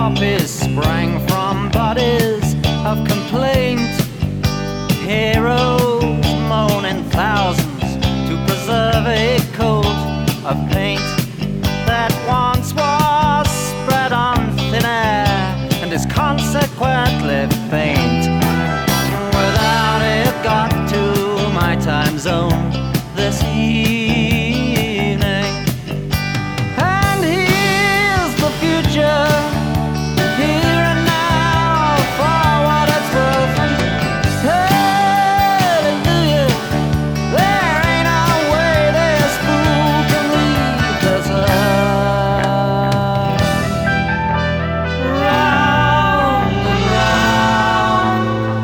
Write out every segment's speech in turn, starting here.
poppies sprang from bodies of complaint. Heroes moan in thousands to preserve a coat of paint that once was spread on thin air and is consequently faint. Without it got to my time zone this evening, and here's the future, here and now, for what it's worth. Hallelujah, there ain't no way this fool can leave this earth. Round and round,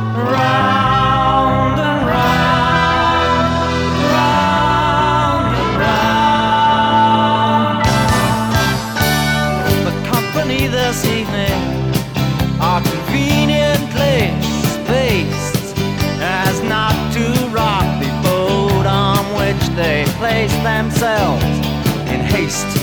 round and round, round and round. The company this evening are conveniently spaced as not to rock the boat on which they place themselves in haste.